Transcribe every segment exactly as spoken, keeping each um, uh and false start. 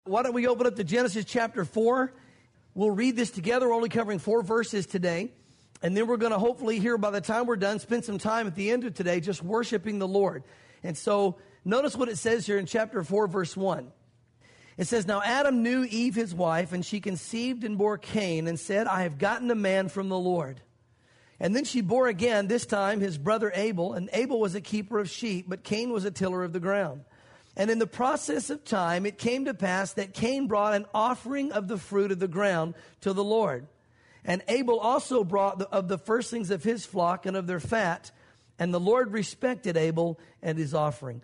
Why don't we open up to Genesis chapter four? We'll read this together. We're only covering four verses today. And then we're going to hopefully here by the time we're done, spend some time at the end of today just worshiping the Lord. And so notice what it says here in chapter four, verse one. It says, "Now Adam knew Eve his wife, and she conceived and bore Cain, and said, I have gotten a man from the Lord. And then she bore again, this time his brother Abel, and Abel was a keeper of sheep, but Cain was a tiller of the ground. And in the process of time, it came to pass that Cain brought an offering of the fruit of the ground to the Lord. And Abel also brought the, of the firstlings of his flock and of their fat. And the Lord respected Abel and his offering."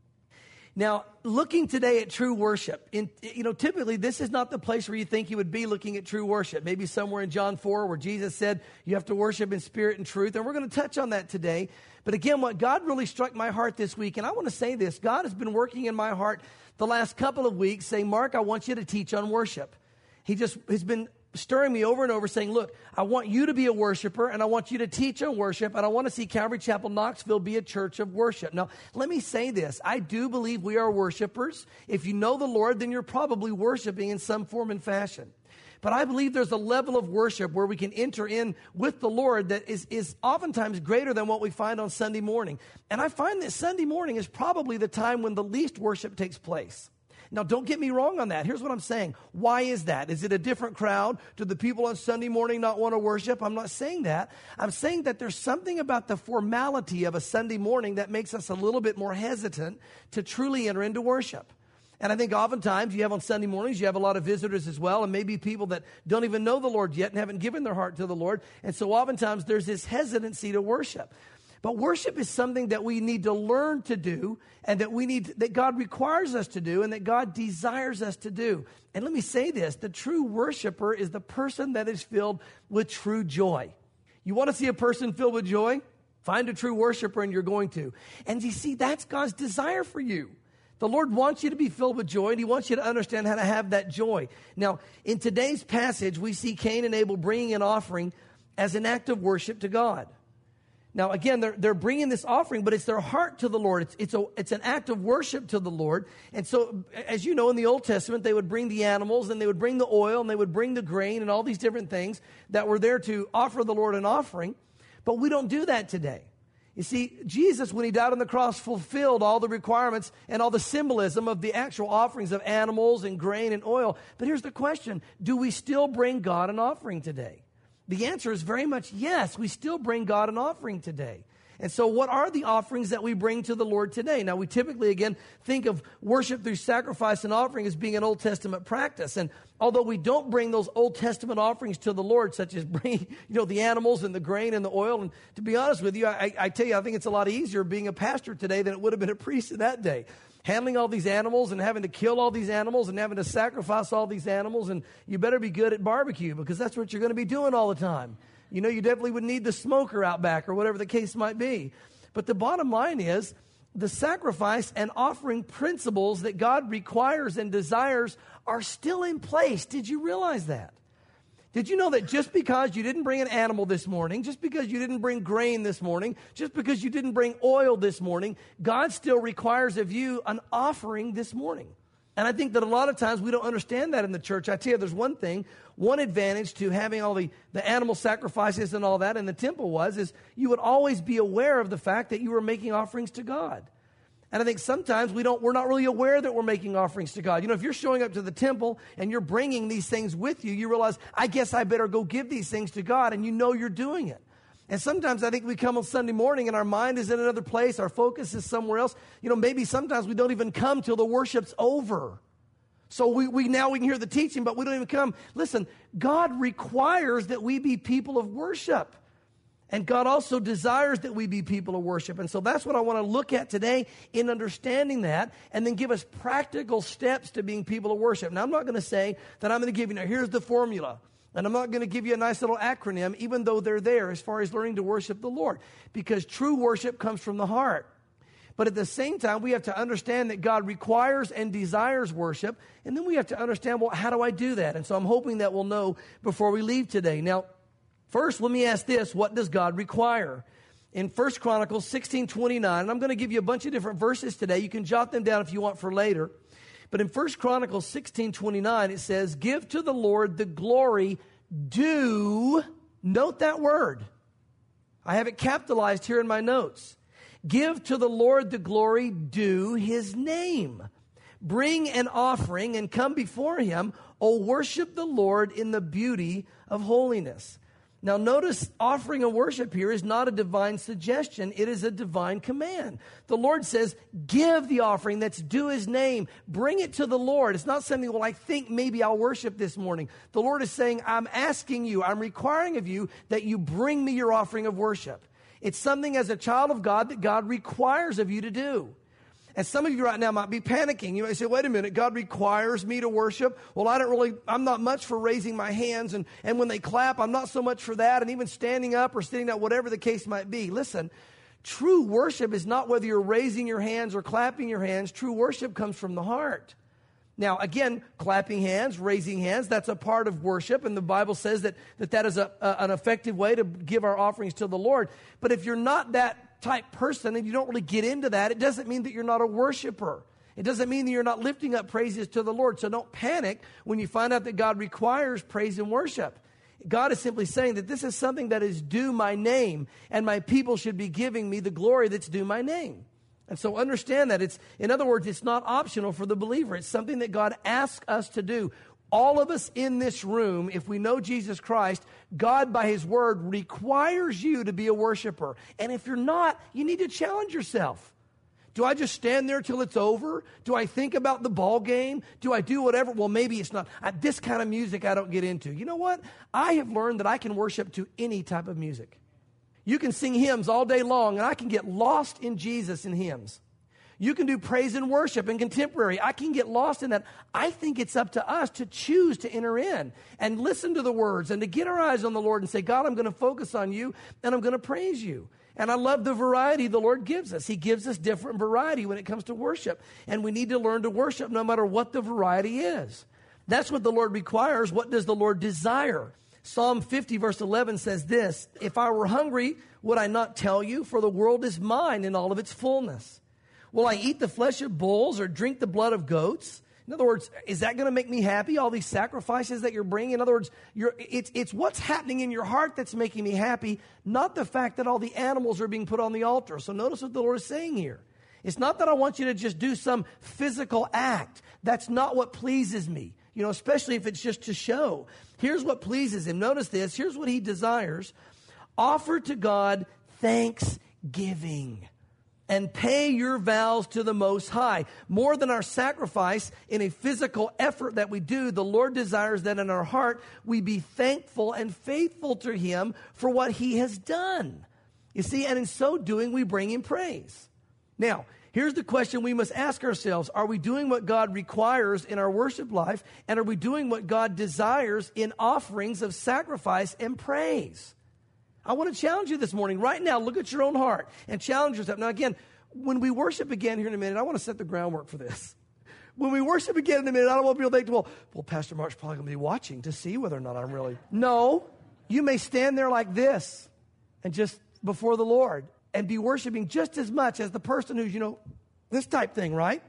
Now, looking today at true worship, in, you know, typically this is not the place where you think you would be looking at true worship. Maybe somewhere in John four where Jesus said you have to worship in spirit and truth. And we're going to touch on that today. But again, what God really struck my heart this week, and I want to say this, God has been working in my heart the last couple of weeks saying, Mark, I want you to teach on worship. He just has been stirring me over and over saying, look, I want you to be a worshiper and I want you to teach on worship and I want to see Calvary Chapel Knoxville be a church of worship. Now, let me say this. I do believe we are worshipers. If you know the Lord, then you're probably worshiping in some form and fashion. But I believe there's a level of worship where we can enter in with the Lord that is, is oftentimes greater than what we find on Sunday morning. And I find that Sunday morning is probably the time when the least worship takes place. Now, don't get me wrong on that. Here's what I'm saying. Why is that? Is it a different crowd? Do the people on Sunday morning not want to worship? I'm not saying that. I'm saying that there's something about the formality of a Sunday morning that makes us a little bit more hesitant to truly enter into worship. And I think oftentimes you have on Sunday mornings, you have a lot of visitors as well, and maybe people that don't even know the Lord yet and haven't given their heart to the Lord. And so oftentimes there's this hesitancy to worship. But worship is something that we need to learn to do and that we need, that God requires us to do and that God desires us to do. And let me say this, the true worshiper is the person that is filled with true joy. You want to see a person filled with joy? Find a true worshiper and you're going to. And you see, that's God's desire for you. The Lord wants you to be filled with joy and He wants you to understand how to have that joy. Now, in today's passage, we see Cain and Abel bringing an offering as an act of worship to God. Now, again, they're, they're bringing this offering, but it's their heart to the Lord. It's, it's, a, it's an act of worship to the Lord. And so, as you know, in the Old Testament, they would bring the animals and they would bring the oil and they would bring the grain and all these different things that were there to offer the Lord an offering. But we don't do that today. You see, Jesus, when He died on the cross, fulfilled all the requirements and all the symbolism of the actual offerings of animals and grain and oil. But here's the question. Do we still bring God an offering today? The answer is very much yes. We still bring God an offering today. And so what are the offerings that we bring to the Lord today? Now, we typically, again, think of worship through sacrifice and offering as being an Old Testament practice. And although we don't bring those Old Testament offerings to the Lord, such as bringing, you know, the animals and the grain and the oil, and to be honest with you, I, I tell you, I think it's a lot easier being a pastor today than it would have been a priest in that day. Handling all these animals and having to kill all these animals and having to sacrifice all these animals. And you better be good at barbecue because that's what you're going to be doing all the time. You know, you definitely would need the smoker out back or whatever the case might be. But the bottom line is the sacrifice and offering principles that God requires and desires are still in place. Did you realize that? Did you know that just because you didn't bring an animal this morning, just because you didn't bring grain this morning, just because you didn't bring oil this morning, God still requires of you an offering this morning? And I think that a lot of times we don't understand that in the church. I tell you, there's one thing, one advantage to having all the, the animal sacrifices and all that in the temple was, is you would always be aware of the fact that you were making offerings to God. And I think sometimes we don't, we're not really aware that we're making offerings to God. You know, if you're showing up to the temple and you're bringing these things with you, you realize, I guess I better go give these things to God, and you know you're doing it. And sometimes I think we come on Sunday morning and our mind is in another place, our focus is somewhere else. You know, maybe sometimes we don't even come till the worship's over. So we, we now we can hear the teaching, but we don't even come. Listen, God requires that we be people of worship. And God also desires that we be people of worship. And so that's what I want to look at today in understanding that, and then give us practical steps to being people of worship. Now, I'm not going to say that I'm going to give you, now here's the formula. And I'm not going to give you a nice little acronym, even though they're there as far as learning to worship the Lord. Because true worship comes from the heart. But at the same time, we have to understand that God requires and desires worship. And then we have to understand, well, how do I do that? And so I'm hoping that we'll know before we leave today. Now, first, let me ask this. What does God require? In First Chronicles sixteen twenty-nine, and I'm going to give you a bunch of different verses today. You can jot them down if you want for later. But in First Chronicles sixteen twenty-nine, it says, give to the Lord the glory due, note that word. I have it capitalized here in my notes. Give to the Lord the glory due his name. Bring an offering and come before him. O worship the Lord in the beauty of holiness. Now notice offering and worship here is not a divine suggestion. It is a divine command. The Lord says, give the offering that's due his name. Bring it to the Lord. It's not something, well, I think maybe I'll worship this morning. The Lord is saying, I'm asking you, I'm requiring of you that you bring me your offering of worship. It's something as a child of God that God requires of you to do. And some of you right now might be panicking. You might say, wait a minute, God requires me to worship? Well, I don't really, I'm not much for raising my hands. And, and when they clap, I'm not so much for that. And even standing up or sitting down, whatever the case might be. Listen, true worship is not whether you're raising your hands or clapping your hands. True worship comes from the heart. Now, again, clapping hands, raising hands, that's a part of worship. And the Bible says that that, that is a, a, an effective way to give our offerings to the Lord. But if you're not that type person and you don't really get into that, it doesn't mean that you're not a worshiper. It doesn't mean that you're not lifting up praises to the Lord. So don't panic when you find out that God requires praise and worship. God is simply saying that this is something that is due my name, and my people should be giving me the glory that's due my name. And so understand that. It's, in other words, it's not optional for the believer. It's something that God asks us to do. All of us in this room, if we know Jesus Christ, God by his word requires you to be a worshiper. And if you're not, you need to challenge yourself. Do I just stand there till it's over? Do I think about the ball game? Do I do whatever? Well, maybe it's not. I, this kind of music I don't get into. You know what? I have learned that I can worship to any type of music. You can sing hymns all day long, and I can get lost in Jesus in hymns. You can do praise and worship and contemporary. I can get lost in that. I think it's up to us to choose to enter in and listen to the words and to get our eyes on the Lord and say, God, I'm going to focus on you and I'm going to praise you. And I love the variety the Lord gives us. He gives us different variety when it comes to worship. And we need to learn to worship no matter what the variety is. That's what the Lord requires. What does the Lord desire? Psalm fifty verse eleven says this, if I were hungry, would I not tell you? For the world is mine in all of its fullness. Will I eat the flesh of bulls or drink the blood of goats? In other words, is that going to make me happy, all these sacrifices that you're bringing? In other words, you're, it's, it's what's happening in your heart that's making me happy, not the fact that all the animals are being put on the altar. So notice what the Lord is saying here. It's not that I want you to just do some physical act. That's not what pleases me, you know, especially if it's just to show. Here's what pleases him. Notice this. Here's what he desires. Offer to God thanksgiving. And pay your vows to the Most High. More than our sacrifice in a physical effort that we do, the Lord desires that in our heart we be thankful and faithful to him for what he has done. You see, and in so doing, we bring him praise. Now, here's the question we must ask ourselves. Are we doing what God requires in our worship life? And are we doing what God desires in offerings of sacrifice and praise? I want to challenge you this morning. Right now, look at your own heart and challenge yourself. Now, again, when we worship again here in a minute, I want to set the groundwork for this. When we worship again in a minute, I don't want people to think, well, well, Pastor Mark's probably going to be watching to see whether or not I'm really. No, you may stand there like this and just before the Lord and be worshiping just as much as the person who's, you know, this type thing, right?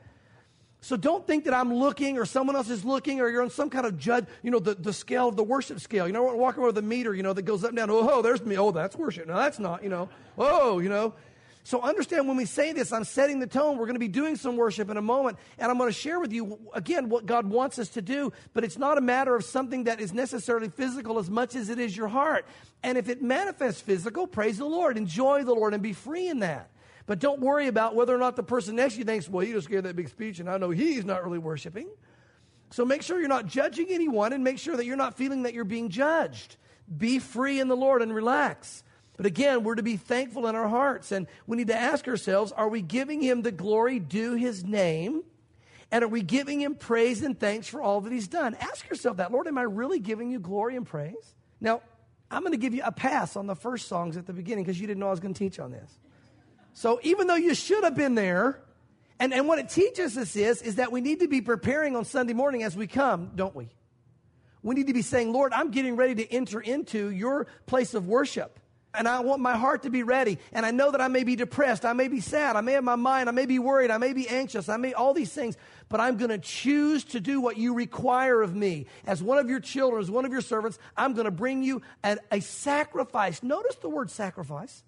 So don't think that I'm looking or someone else is looking or you're on some kind of judge, you know, the, the scale of the worship scale. You know, we're walking over the meter, you know, that goes up and down. Oh, oh, there's me. Oh, that's worship. No, that's not, you know. Oh, you know. So understand when we say this, I'm setting the tone. We're going to be doing some worship in a moment. And I'm going to share with you, again, what God wants us to do. But it's not a matter of something that is necessarily physical as much as it is your heart. And if it manifests physical, praise the Lord. Enjoy the Lord and be free in that. But don't worry about whether or not the person next to you thinks, well, you just gave that big speech and I know he's not really worshiping. So make sure you're not judging anyone and make sure that you're not feeling that you're being judged. Be free in the Lord and relax. But again, we're to be thankful in our hearts. And we need to ask ourselves, are we giving him the glory due his name? And are we giving him praise and thanks for all that he's done? Ask yourself that. Lord, am I really giving you glory and praise? Now, I'm going to give you a pass on the first songs at the beginning because you didn't know I was going to teach on this. So even though you should have been there, and, and what it teaches us is, is that we need to be preparing on Sunday morning as we come, don't we? We need to be saying, Lord, I'm getting ready to enter into your place of worship. And I want my heart to be ready. And I know that I may be depressed. I may be sad. I may have my mind. I may be worried. I may be anxious. I may, all these things. But I'm going to choose to do what you require of me. As one of your children, as one of your servants, I'm going to bring you a, a sacrifice. Notice the word sacrifice.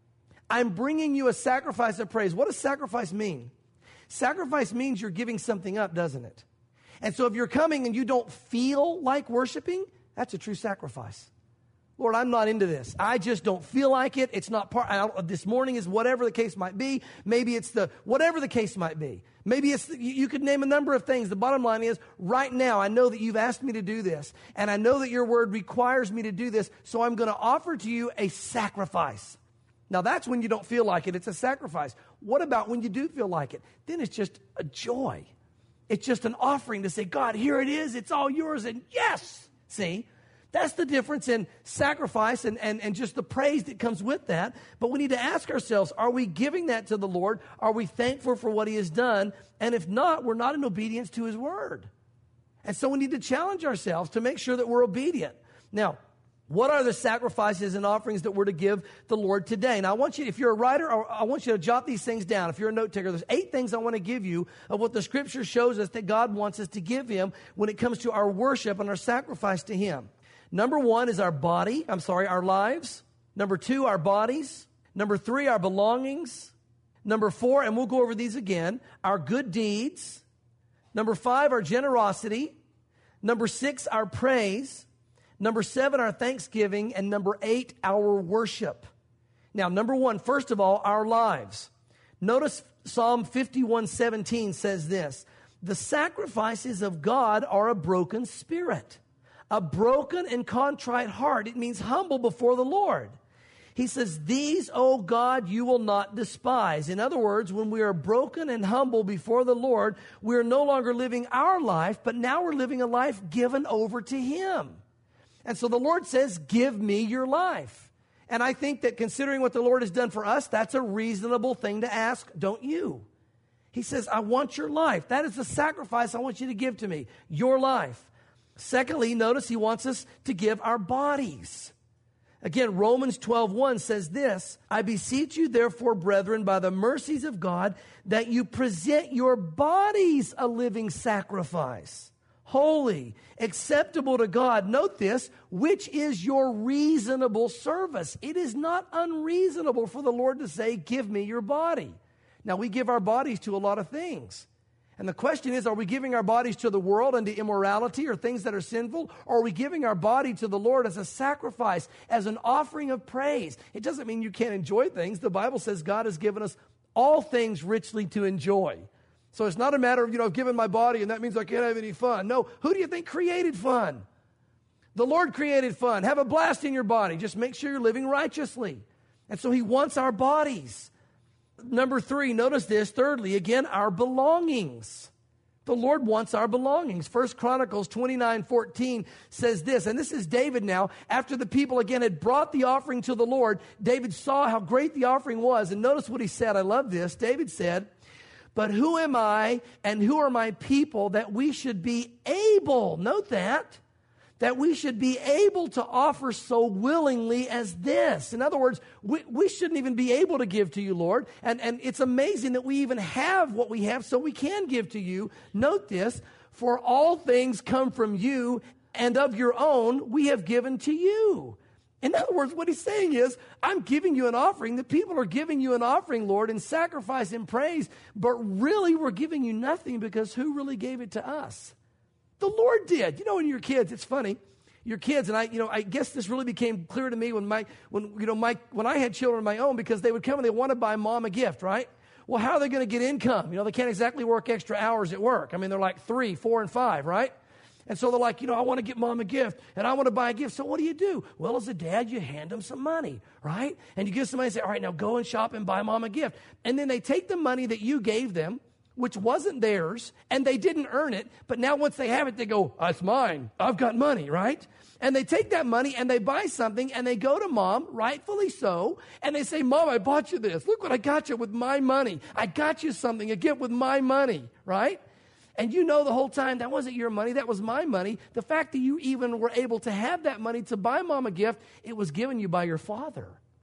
I'm bringing you a sacrifice of praise. What does sacrifice mean? Sacrifice means you're giving something up, doesn't it? And so if you're coming and you don't feel like worshiping, that's a true sacrifice. Lord, I'm not into this. I just don't feel like it. It's not part, I don't, this morning is whatever the case might be. Maybe it's the, whatever the case might be. Maybe it's, the, you, you could name a number of things. The bottom line is, right now, I know that you've asked me to do this, and I know that your word requires me to do this, so I'm going to offer to you a sacrifice. Now, that's when you don't feel like it. It's a sacrifice. What about when you do feel like it? Then it's just a joy. It's just an offering to say, God, here it is. It's all yours, and yes! See? That's the difference in sacrifice and, and, and just the praise that comes with that. But we need to ask ourselves, are we giving that to the Lord? Are we thankful for what he has done? And if not, we're not in obedience to his word. And so we need to challenge ourselves to make sure that we're obedient. Now, what are the sacrifices and offerings that we're to give the Lord today? Now, I want you, if you're a writer, I want you to jot these things down. If you're a note taker, there's eight things I want to give you of what the Scripture shows us that God wants us to give him when it comes to our worship and our sacrifice to him. Number one is our body. I'm sorry, our lives. Number two, our bodies. Number three, our belongings. Number four, and we'll go over these again, our good deeds. Number five, our generosity. Number six, our praise. Number seven, our thanksgiving. And number eight, our worship. Now, number one, first of all, our lives. Notice Psalm fifty-one seventeen says this, the sacrifices of God are a broken spirit. A broken and contrite heart. It means humble before the Lord. He says, these, O God, you will not despise. In other words, when we are broken and humble before the Lord, we are no longer living our life, but now we're living a life given over to him. And so the Lord says, give me your life. And I think that considering what the Lord has done for us, that's a reasonable thing to ask, don't you? He says, I want your life. That is the sacrifice I want you to give to me, your life. Secondly, notice he wants us to give our bodies. Again, Romans twelve one says this, I beseech you therefore, brethren, by the mercies of God, that you present your bodies a living sacrifice, holy, acceptable to God. Note this, which is your reasonable service. It is not unreasonable for the Lord to say, give me your body. Now, we give our bodies to a lot of things. And the question is, are we giving our bodies to the world and to immorality or things that are sinful? Or are we giving our body to the Lord as a sacrifice, as an offering of praise? It doesn't mean you can't enjoy things. The Bible says God has given us all things richly to enjoy. So it's not a matter of, you know, I've given my body and that means I can't have any fun. No, who do you think created fun? The Lord created fun. Have a blast in your body. Just make sure you're living righteously. And so he wants our bodies. Number three, notice this. Thirdly, again, our belongings. The Lord wants our belongings. First Chronicles twenty-nine fourteen says this, and this is David now. After the people again had brought the offering to the Lord, David saw how great the offering was. And notice what he said. I love this. David said, but who am I and who are my people that we should be able, note that, that we should be able to offer so willingly as this. In other words, we, we shouldn't even be able to give to you, Lord. And, and it's amazing that we even have what we have so we can give to you. Note this, for all things come from you, and of your own we have given to you. In other words, what he's saying is, I'm giving you an offering. The people are giving you an offering, Lord, in sacrifice and praise, but really we're giving you nothing because who really gave it to us? The Lord did. You know, when your kids, it's funny, your kids, and I, you know, I guess this really became clear to me when my, when, you know, my, when I had children of my own, because they would come and they want to buy mom a gift, right? Well, how are they going to get income? You know, they can't exactly work extra hours at work. I mean, they're like three, four, and five, right? And so they're like, you know, I want to get mom a gift, and I want to buy a gift. So what do you do? Well, as a dad, you hand them some money, right? And you give somebody and say, all right, now go and shop and buy mom a gift. And then they take the money that you gave them, which wasn't theirs, and they didn't earn it, but now once they have it, they go, that's mine. I've got money, right? And they take that money and they buy something and they go to mom, rightfully so, and they say, Mom, I bought you this. Look what I got you with my money. I got you something, a gift with my money, right? And you know the whole time that wasn't your money, that was my money. The fact that you even were able to have that money to buy mom a gift, it was given you by your father.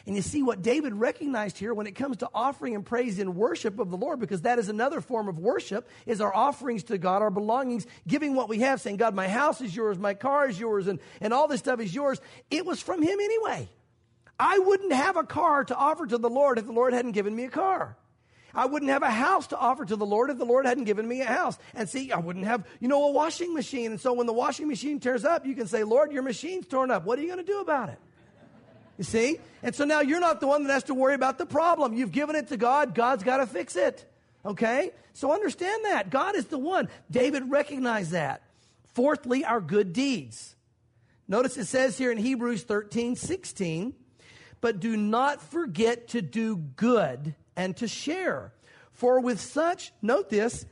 And you see what David recognized here when it comes to offering and praise and worship of the Lord, because that is another form of worship, is our offerings to God, our belongings, giving what we have, saying, God, my house is yours, my car is yours, and, and all this stuff is yours. It was from him anyway. I wouldn't have a car to offer to the Lord if the Lord hadn't given me a car. I wouldn't have a house to offer to the Lord if the Lord hadn't given me a house. And see, I wouldn't have, you know, a washing machine. And so when the washing machine tears up, you can say, Lord, your machine's torn up. What are you going to do about it? You see? And so now you're not the one that has to worry about the problem. You've given it to God. God's got to fix it. Okay? So understand that. God is the one. David recognized that. Fourthly, our good deeds. Notice it says here in Hebrews thirteen sixteen, but do not forget to do good and to share. For with such, note this,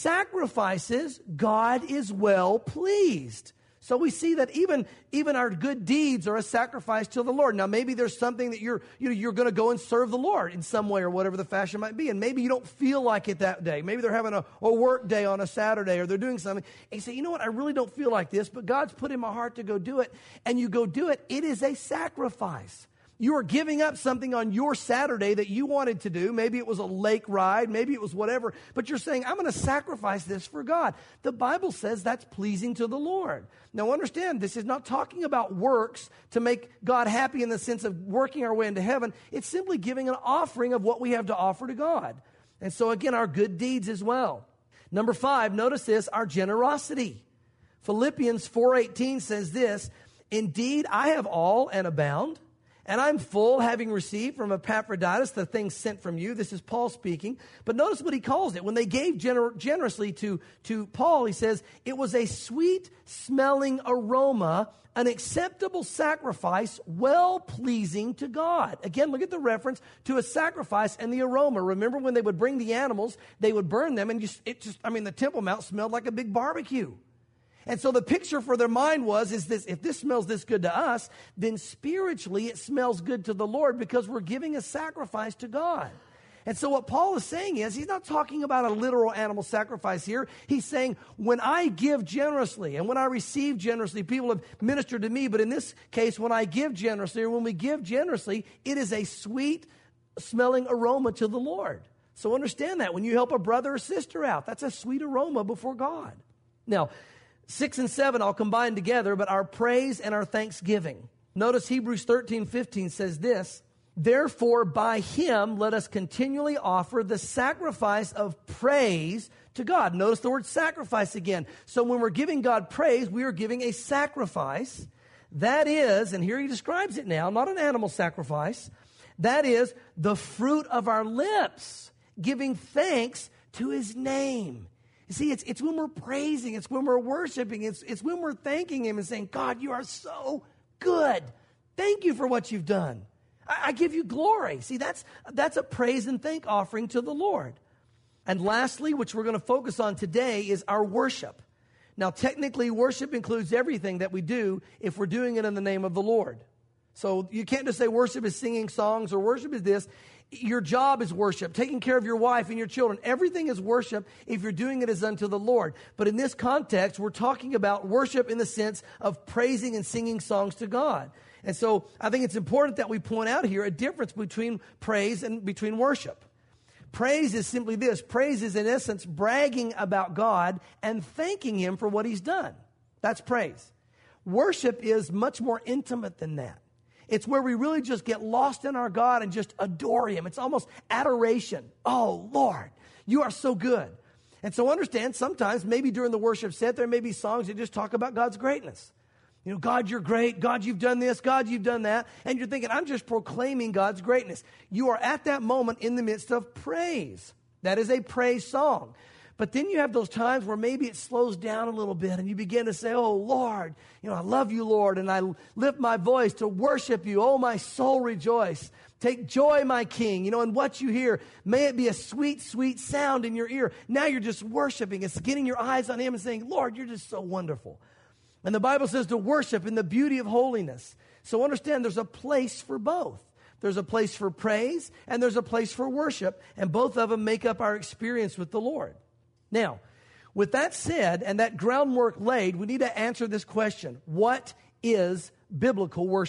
sacrifices, God is well pleased. So we see that even, even our good deeds are a sacrifice to the Lord. Now, maybe there's something that you're, you know, you're going to go and serve the Lord in some way or whatever the fashion might be. And maybe you don't feel like it that day. Maybe they're having a, a work day on a Saturday or they're doing something. And you say, you know what, I really don't feel like this, but God's put in my heart to go do it. And you go do it. It is a sacrifice. You are giving up something on your Saturday that you wanted to do. Maybe it was a lake ride. Maybe it was whatever. But you're saying, I'm going to sacrifice this for God. The Bible says that's pleasing to the Lord. Now understand, this is not talking about works to make God happy in the sense of working our way into heaven. It's simply giving an offering of what we have to offer to God. And so again, our good deeds as well. Number five, notice this, our generosity. Philippians four eighteen says this, indeed, I have all and abound. And I'm full, having received from Epaphroditus the things sent from you. This is Paul speaking. But notice what he calls it. When they gave gener- generously to, to Paul, he says, it was a sweet-smelling aroma, an acceptable sacrifice, well-pleasing to God. Again, look at the reference to a sacrifice and the aroma. Remember when they would bring the animals, they would burn them, and just, it just, I mean, the Temple Mount smelled like a big barbecue. And so the picture for their mind was, is this, if this smells this good to us, then spiritually it smells good to the Lord because we're giving a sacrifice to God. And so what Paul is saying is, he's not talking about a literal animal sacrifice here. He's saying, when I give generously and when I receive generously, people have ministered to me. But in this case, when I give generously or when we give generously, it is a sweet smelling aroma to the Lord. So understand that when you help a brother or sister out, that's a sweet aroma before God. Now, Six and seven I'll combine together, but our praise and our thanksgiving. Notice Hebrews thirteen fifteen says this, therefore by him let us continually offer the sacrifice of praise to God. Notice the word sacrifice again. So when we're giving God praise, we are giving a sacrifice. That is, and here he describes it now, not an animal sacrifice. That is the fruit of our lips, giving thanks to his name. You see, it's, it's when we're praising, it's when we're worshiping, it's, it's when we're thanking him and saying, God, you are so good. Thank you for what you've done. I, I give you glory. See, that's, that's a praise and thank offering to the Lord. And lastly, which we're going to focus on today, is our worship. Now, technically, worship includes everything that we do if we're doing it in the name of the Lord. So you can't just say worship is singing songs or worship is this. Your job is worship. Taking care of your wife and your children. Everything is worship if you're doing it as unto the Lord. But in this context, we're talking about worship in the sense of praising and singing songs to God. And so I think it's important that we point out here a difference between praise and between worship. Praise is simply this. Praise is in essence bragging about God and thanking him for what he's done. That's praise. Worship is much more intimate than that. It's where we really just get lost in our God and just adore him. It's almost adoration. Oh, Lord, you are so good. And so understand, sometimes maybe during the worship set, there may be songs that just talk about God's greatness. You know, God, you're great. God, you've done this. God, you've done that. And you're thinking, I'm just proclaiming God's greatness. You are at that moment in the midst of praise. That is a praise song. But then you have those times where maybe it slows down a little bit and you begin to say, oh, Lord, you know, I love you, Lord, and I lift my voice to worship you. Oh, my soul rejoice. Take joy, my King, you know, in what you hear. May it be a sweet, sweet sound in your ear. Now you're just worshiping. It's getting your eyes on him and saying, Lord, you're just so wonderful. And the Bible says to worship in the beauty of holiness. So understand there's a place for both. There's a place for praise and there's a place for worship. And both of them make up our experience with the Lord. Now, with that said and that groundwork laid, we need to answer this question. What is biblical worship?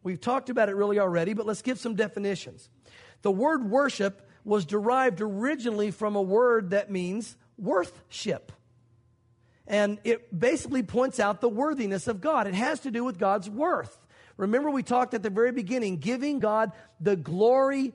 We've talked about it really already, but let's give some definitions. The word worship was derived originally from a word that means worthship. And it basically points out the worthiness of God. It has to do with God's worth. Remember, we talked at the very beginning, giving God the glory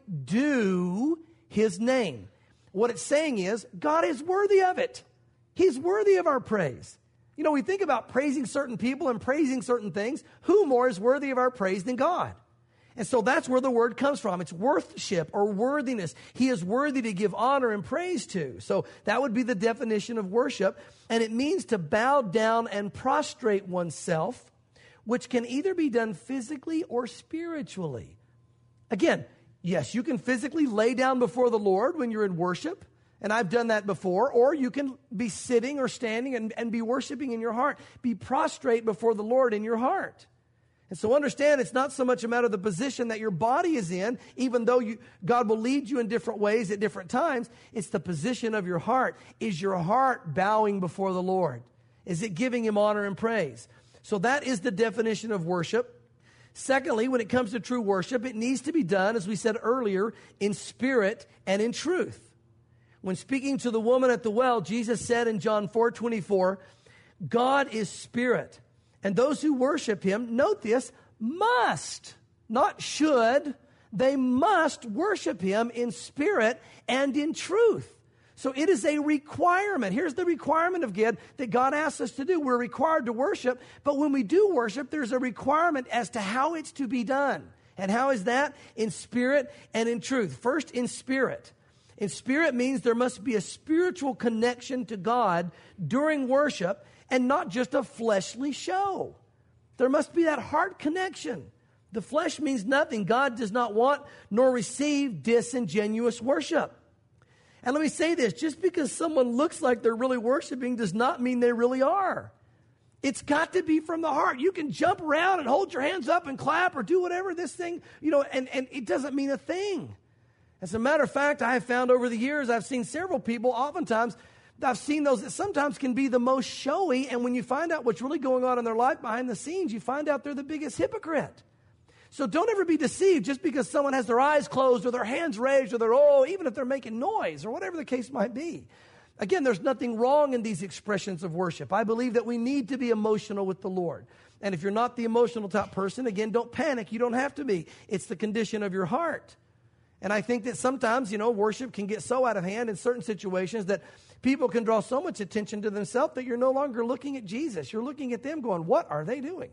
due his name. What it's saying is, God is worthy of it. He's worthy of our praise. You know, we think about praising certain people and praising certain things. Who more is worthy of our praise than God? And so that's where the word comes from. It's worthship or worthiness. He is worthy to give honor and praise to. So that would be the definition of worship. And it means to bow down and prostrate oneself, which can either be done physically or spiritually. Again, yes, you can physically lay down before the Lord when you're in worship. And I've done that before. Or you can be sitting or standing and, and be worshiping in your heart. Be prostrate before the Lord in your heart. And so understand, it's not so much a matter of the position that your body is in, even though you, God will lead you in different ways at different times. It's the position of your heart. Is your heart bowing before the Lord? Is it giving him honor and praise? So that is the definition of worship. Secondly, when it comes to true worship, it needs to be done, as we said earlier, in spirit and in truth. When speaking to the woman at the well, Jesus said in John four twenty-four, God is spirit. And those who worship him, note this, must, not should, they must worship him in spirit and in truth. So it is a requirement. Here's the requirement of God that God asks us to do. We're required to worship, but when we do worship, there's a requirement as to how it's to be done. And how is that? In spirit and in truth. First, in spirit. In spirit means there must be a spiritual connection to God during worship, and not just a fleshly show. There must be that heart connection. The flesh means nothing. God does not want nor receive disingenuous worship. And let me say this, just because someone looks like they're really worshiping does not mean they really are. It's got to be from the heart. You can jump around and hold your hands up and clap or do whatever this thing, you know, and, and it doesn't mean a thing. As a matter of fact, I have found over the years, I've seen several people, oftentimes, I've seen those that sometimes can be the most showy, and when you find out what's really going on in their life behind the scenes, you find out they're the biggest hypocrite. So don't ever be deceived just because someone has their eyes closed or their hands raised or they're, oh, even if they're making noise or whatever the case might be. Again, there's nothing wrong in these expressions of worship. I believe that we need to be emotional with the Lord. And if you're not the emotional type person, again, don't panic. You don't have to be. It's the condition of your heart. And I think that sometimes, you know, worship can get so out of hand in certain situations that people can draw so much attention to themselves that you're no longer looking at Jesus. You're looking at them going, what are they doing?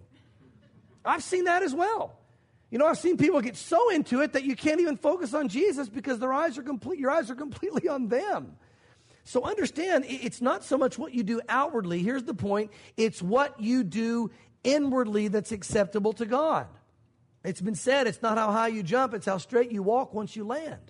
I've seen that as well. You know, I've seen people get so into it that you can't even focus on Jesus because their eyes are complete. Your eyes are completely on them. So understand, it's not so much what you do outwardly. Here's the point. It's what you do inwardly that's acceptable to God. It's been said, it's not how high you jump, it's how straight you walk once you land.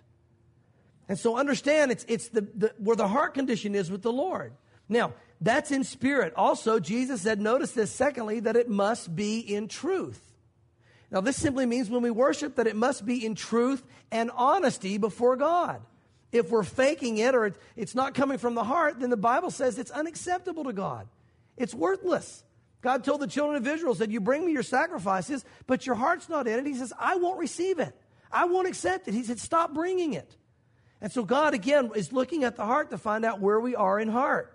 And so understand, it's it's the, the where the heart condition is with the Lord. Now, that's in spirit. Also, Jesus said, notice this, secondly, that it must be in truth. Now, this simply means when we worship that it must be in truth and honesty before God. If we're faking it or it's not coming from the heart, then the Bible says it's unacceptable to God. It's worthless. God told the children of Israel, said, you bring me your sacrifices, but your heart's not in it. He says, I won't receive it. I won't accept it. He said, stop bringing it. And so God, again, is looking at the heart to find out where we are in heart.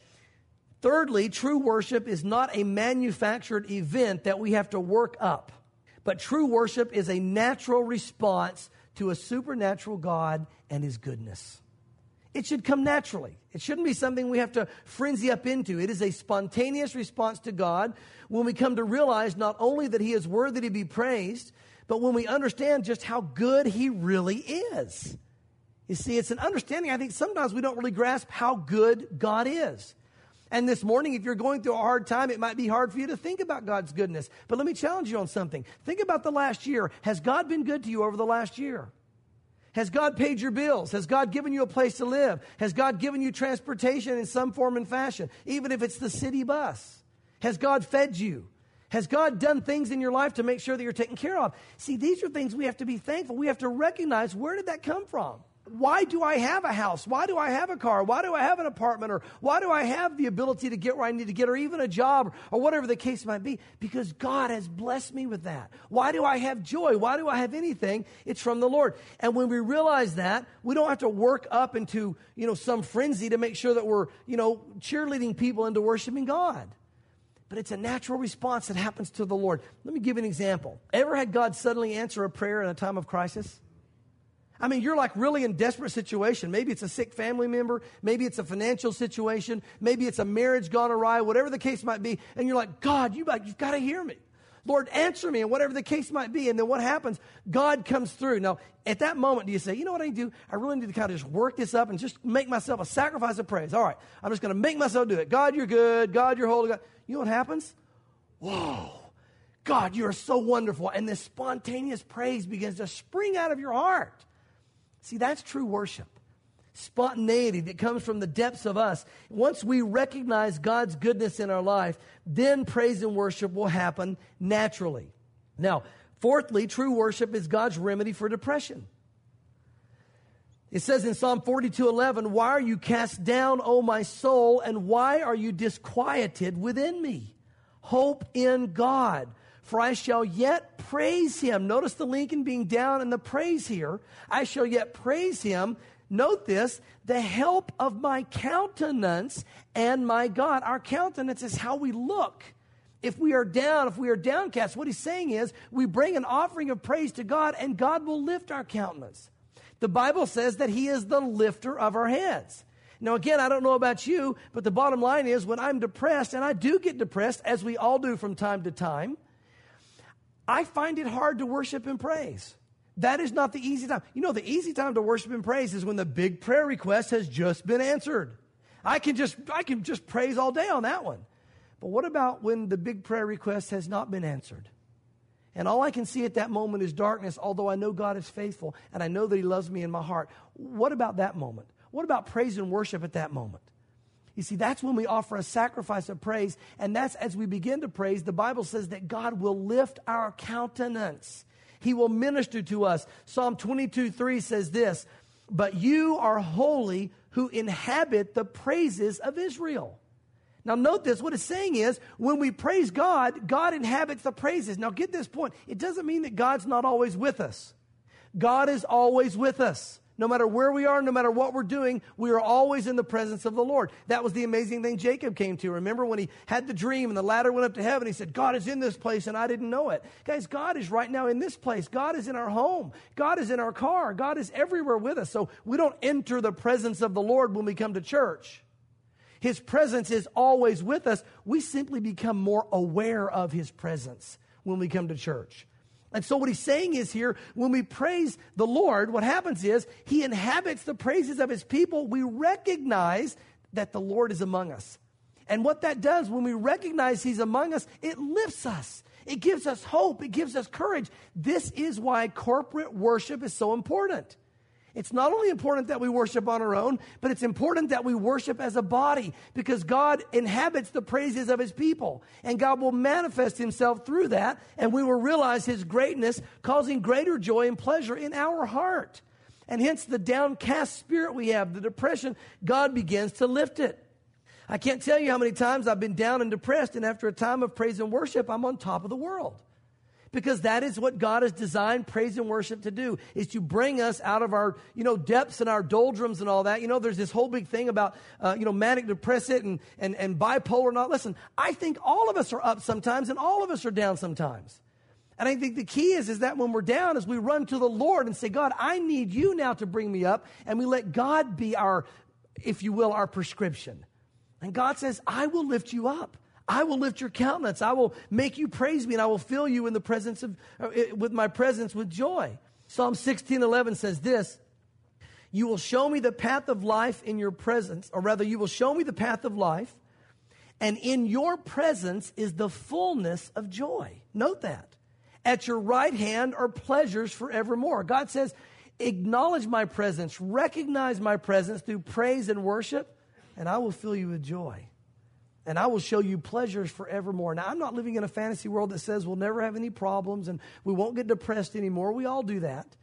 Thirdly, true worship is not a manufactured event that we have to work up. But true worship is a natural response to a supernatural God and his goodness. It should come naturally. It shouldn't be something we have to frenzy up into. It is a spontaneous response to God when we come to realize not only that he is worthy to be praised, but when we understand just how good he really is. You see, it's an understanding. I think sometimes we don't really grasp how good God is. And this morning, if you're going through a hard time, it might be hard for you to think about God's goodness. But let me challenge you on something. Think about the last year. Has God been good to you over the last year? Has God paid your bills? Has God given you a place to live? Has God given you transportation in some form and fashion, even if it's the city bus? Has God fed you? Has God done things in your life to make sure that you're taken care of? See, these are things we have to be thankful. We have to recognize, where did that come from? why do I have a house? Why do I have a car? Why do I have an apartment? Or why do I have the ability to get where I need to get, or even a job, or whatever the case might be? Because God has blessed me with that. Why do I have joy? Why do I have anything? It's from the Lord. And when we realize that, we don't have to work up into, you know, some frenzy to make sure that we're, you know, cheerleading people into worshiping God. But it's a natural response that happens to the Lord. Let me give you an example. Ever had God suddenly answer a prayer in a time of crisis? I mean, you're like really in desperate situation. Maybe it's a sick family member. Maybe it's a financial situation. Maybe it's a marriage gone awry, whatever the case might be. And you're like, God, you, you've got to hear me. Lord, answer me, and whatever the case might be. And then what happens? God comes through. Now, at that moment, do you say, you know what I need to do? I really need to kind of just work this up and just make myself a sacrifice of praise. All right, I'm just going to make myself do it. God, you're good. God, you're holy. God. You know what happens? Whoa. God, you are so wonderful. And this spontaneous praise begins to spring out of your heart. See, that's true worship. Spontaneity that comes from the depths of us. Once we recognize God's goodness in our life, then praise and worship will happen naturally. Now, fourthly, true worship is God's remedy for depression. It says in Psalm forty-two eleven, why are you cast down, O my soul, and why are you disquieted within me? Hope in God, for I shall yet praise him. Notice the Lincoln being down and the praise here. I shall yet praise him. Note this, the help of my countenance and my God. Our countenance is how we look. If we are down, if we are downcast, what he's saying is we bring an offering of praise to God and God will lift our countenance. The Bible says that he is the lifter of our heads. Now, again, I don't know about you, but the bottom line is when I'm depressed, and I do get depressed, as we all do from time to time, I find it hard to worship and praise. That is not the easy time. You know, the easy time to worship and praise is when the big prayer request has just been answered. I can just, I can just praise all day on that one. But what about when the big prayer request has not been answered? And all I can see at that moment is darkness, although I know God is faithful and I know that he loves me in my heart. What about that moment? What about praise and worship at that moment? You see, that's when we offer a sacrifice of praise, and that's as we begin to praise, the Bible says that God will lift our countenance. He will minister to us. Psalm twenty-two three says this, but you are holy who inhabit the praises of Israel. Now note this, what it's saying is, when we praise God, God inhabits the praises. Now get this point, it doesn't mean that God's not always with us. God is always with us. No matter where we are, no matter what we're doing, we are always in the presence of the Lord. That was the amazing thing Jacob came to. Remember when he had the dream and the ladder went up to heaven, he said, God is in this place and I didn't know it. Guys, God is right now in this place. God is in our home. God is in our car. God is everywhere with us. So we don't enter the presence of the Lord when we come to church. His presence is always with us. We simply become more aware of his presence when we come to church. And so what he's saying is here, when we praise the Lord, what happens is he inhabits the praises of his people. We recognize that the Lord is among us. And what that does, when we recognize he's among us, it lifts us. It gives us hope. It gives us courage. This is why corporate worship is so important. It's not only important that we worship on our own, but it's important that we worship as a body because God inhabits the praises of his people. And God will manifest himself through that, and we will realize his greatness, causing greater joy and pleasure in our heart. And hence the downcast spirit we have, the depression, God begins to lift it. I can't tell you how many times I've been down and depressed, and after a time of praise and worship, I'm on top of the world. Because that is what God has designed praise and worship to do, is to bring us out of our, you know, depths and our doldrums and all that. You know, there's this whole big thing about, uh, you know, manic depressive and, and, and bipolar and all. Listen, I think all of us are up sometimes and all of us are down sometimes. And I think the key is, is that when we're down, is we run to the Lord and say, God, I need you now to bring me up. And we let God be our, if you will, our prescription. And God says, I will lift you up. I will lift your countenance. I will make you praise me, and I will fill you in the presence of, uh, with my presence with joy. Psalm sixteen eleven says this, you will show me the path of life in your presence, or rather, you will show me the path of life, and in your presence is the fullness of joy. Note that. At your right hand are pleasures forevermore. God says, acknowledge my presence, recognize my presence through praise and worship, and I will fill you with joy. And I will show you pleasures forevermore. Now, I'm not living in a fantasy world that says we'll never have any problems and we won't get depressed anymore. We all do that.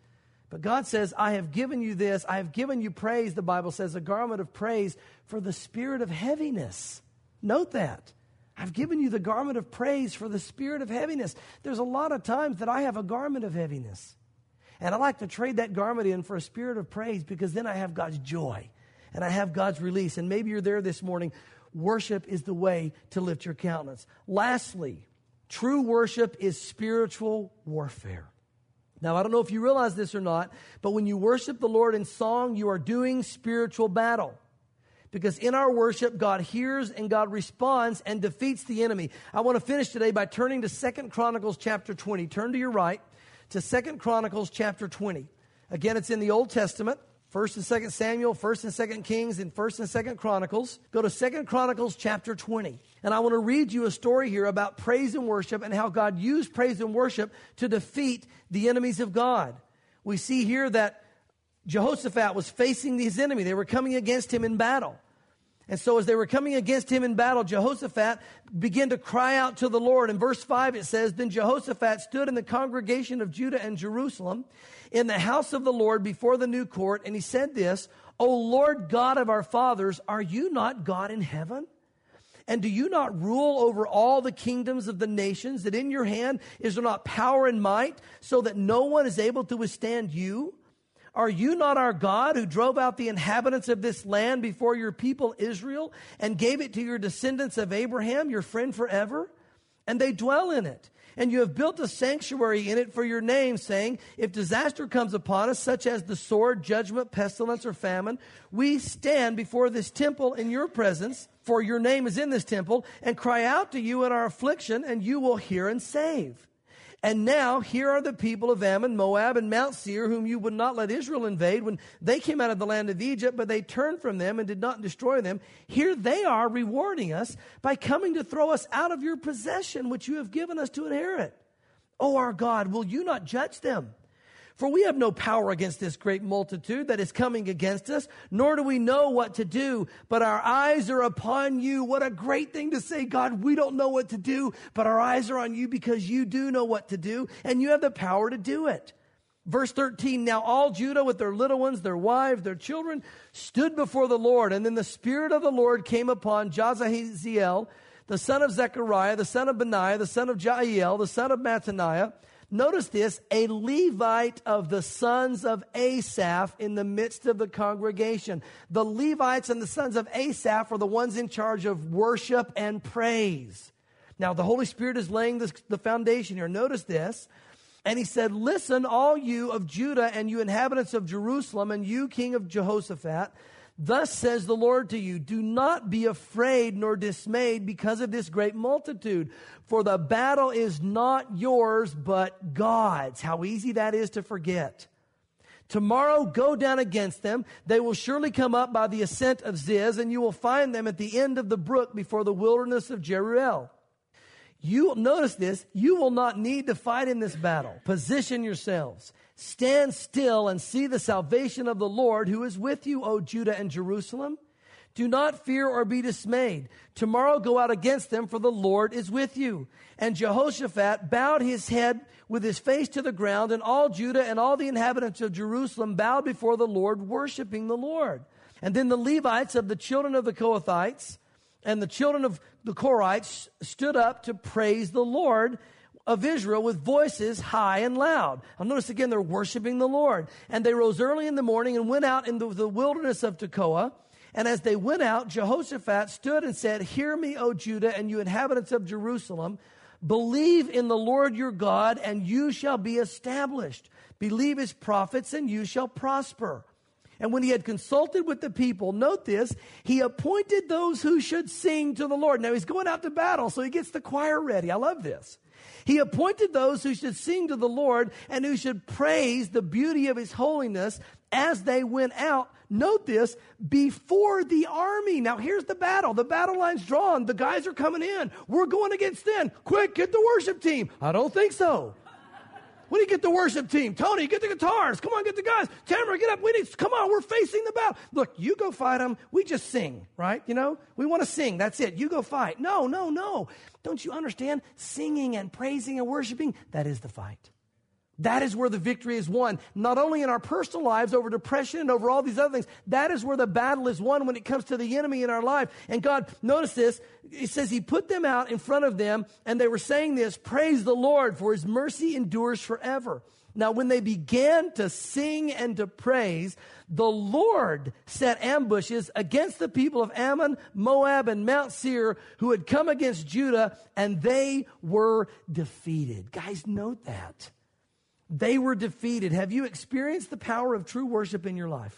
But God says, I have given you this. I have given you praise, the Bible says, a garment of praise for the spirit of heaviness. Note that. I've given you the garment of praise for the spirit of heaviness. There's a lot of times that I have a garment of heaviness. And I like to trade that garment in for a spirit of praise, because then I have God's joy and I have God's release. And maybe you're there this morning. Worship is the way to lift your countenance. Lastly, true worship is spiritual warfare. Now, I don't know if you realize this or not, but when you worship the Lord in song, you are doing spiritual battle. Because in our worship, God hears and God responds and defeats the enemy. I want to finish today by turning to Second Chronicles chapter twenty. Turn to your right to Second Chronicles chapter twenty. Again, it's in the Old Testament. First and Second Samuel, First and Second Kings, and First and Second Chronicles. Go to Second Chronicles chapter twenty. And I want to read you a story here about praise and worship and how God used praise and worship to defeat the enemies of God. We see here that Jehoshaphat was facing his enemy. They were coming against him in battle. And so as they were coming against him in battle, Jehoshaphat began to cry out to the Lord. In verse five it says, Then Jehoshaphat stood in the congregation of Judah and Jerusalem in the house of the Lord before the new court, and he said this, O Lord God of our fathers, are you not God in heaven? And do you not rule over all the kingdoms of the nations, that in your hand is there not power and might, so that no one is able to withstand you? Are you not our God, who drove out the inhabitants of this land before your people Israel and gave it to your descendants of Abraham, your friend forever? And they dwell in it. And you have built a sanctuary in it for your name, saying, if disaster comes upon us, such as the sword, judgment, pestilence, or famine, we stand before this temple in your presence, for your name is in this temple, and cry out to you in our affliction, and you will hear and save. And now here are the people of Ammon, Moab, and Mount Seir, whom you would not let Israel invade when they came out of the land of Egypt, but they turned from them and did not destroy them. Here they are rewarding us by coming to throw us out of your possession, which you have given us to inherit. O our God, will you not judge them? For we have no power against this great multitude that is coming against us, nor do we know what to do, but our eyes are upon you. What a great thing to say, God, we don't know what to do, but our eyes are on you because you do know what to do, and you have the power to do it. Verse thirteen, now all Judah with their little ones, their wives, their children, stood before the Lord, and then the Spirit of the Lord came upon Jahaziel, the son of Zechariah, the son of Benaiah, the son of Jael, the son of Mattaniah. Notice this, a Levite of the sons of Asaph in the midst of the congregation. The Levites and the sons of Asaph are the ones in charge of worship and praise. Now, the Holy Spirit is laying this, the foundation here. Notice this. And he said, listen, all you of Judah and you inhabitants of Jerusalem and you, king of Jehoshaphat, thus says the Lord to you, do not be afraid nor dismayed because of this great multitude, for the battle is not yours, but God's. How easy that is to forget. Tomorrow go down against them. They will surely come up by the ascent of Ziz, and you will find them at the end of the brook before the wilderness of Jeruel. You will notice this, you will not need to fight in this battle. Position yourselves. Stand still and see the salvation of the Lord who is with you, O Judah and Jerusalem. Do not fear or be dismayed. Tomorrow go out against them, for the Lord is with you. And Jehoshaphat bowed his head with his face to the ground, and all Judah and all the inhabitants of Jerusalem bowed before the Lord, worshiping the Lord. And then the Levites of the children of the Kohathites and the children of the Korites stood up to praise the Lord of Israel with voices high and loud. I'll notice again, they're worshiping the Lord. And they rose early in the morning and went out into the wilderness of Tekoa. And as they went out, Jehoshaphat stood and said, hear me, O Judah, and you inhabitants of Jerusalem. Believe in the Lord your God, and you shall be established. Believe his prophets, and you shall prosper. And when he had consulted with the people, note this, he appointed those who should sing to the Lord. Now he's going out to battle, so he gets the choir ready. I love this. He appointed those who should sing to the Lord and who should praise the beauty of his holiness as they went out. Note this, before the army. Now here's the battle. The battle line's drawn. The guys are coming in. We're going against them. Quick, get the worship team. I don't think so. When do you get the worship team? Tony, get the guitars. Come on, get the guys. Tamara, get up. We need, come on, we're facing the battle. Look, you go fight them. We just sing, right? You know, we want to sing. That's it. You go fight. No, no, no. Don't you understand? Singing and praising and worshiping, that is the fight. That is where the victory is won. Not only in our personal lives over depression and over all these other things, that is where the battle is won when it comes to the enemy in our life. And God, notice this, He says He put them out in front of them, and they were saying this, praise the Lord, for His mercy endures forever. Now, when they began to sing and to praise, the Lord set ambushes against the people of Ammon, Moab, and Mount Seir who had come against Judah, and they were defeated. Guys, note that. They were defeated. Have you experienced the power of true worship in your life?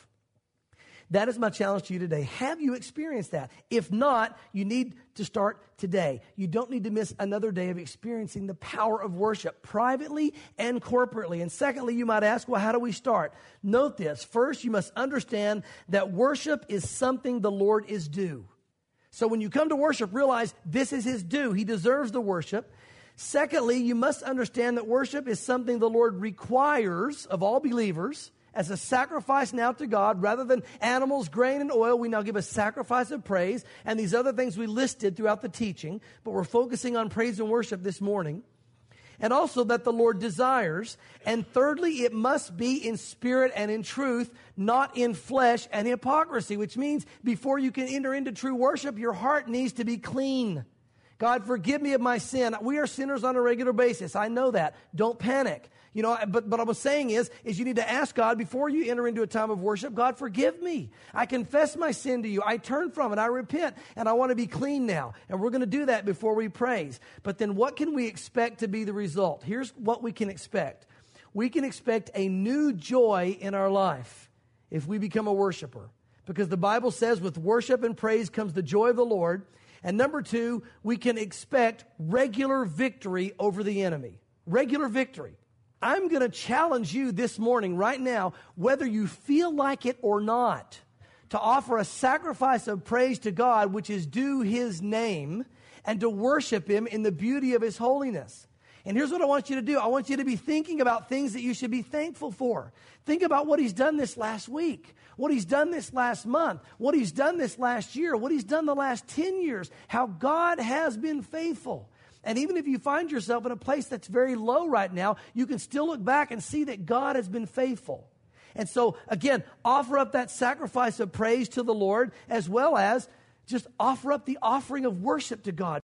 That is my challenge to you today. Have you experienced that? If not, you need to start today. You don't need to miss another day of experiencing the power of worship privately and corporately. And secondly, you might ask, well, how do we start? Note this. First, you must understand that worship is something the Lord is due. So when you come to worship, realize this is His due. He deserves the worship. Secondly, you must understand that worship is something the Lord requires of all believers as a sacrifice now to God. Rather than animals, grain, and oil, we now give a sacrifice of praise and these other things we listed throughout the teaching, but we're focusing on praise and worship this morning. And also that the Lord desires. And thirdly, it must be in spirit and in truth, not in flesh and hypocrisy, which means before you can enter into true worship, your heart needs to be clean. God, forgive me of my sin. We are sinners on a regular basis. I know that. Don't panic. You know, but what I was saying is, is you need to ask God before you enter into a time of worship, God, forgive me. I confess my sin to you. I turn from it. I repent, and I want to be clean now. And we're going to do that before we praise. But then what can we expect to be the result? Here's what we can expect. We can expect a new joy in our life if we become a worshiper. Because the Bible says with worship and praise comes the joy of the Lord. And number two, we can expect regular victory over the enemy. Regular victory. I'm going to challenge you this morning, right now, whether you feel like it or not, to offer a sacrifice of praise to God, which is due His name, and to worship Him in the beauty of His holiness. And here's what I want you to do. I want you to be thinking about things that you should be thankful for. Think about what He's done this last week, what He's done this last month, what He's done this last year, what He's done the last ten years, how God has been faithful. And even if you find yourself in a place that's very low right now, you can still look back and see that God has been faithful. And so, again, offer up that sacrifice of praise to the Lord, as well as just offer up the offering of worship to God.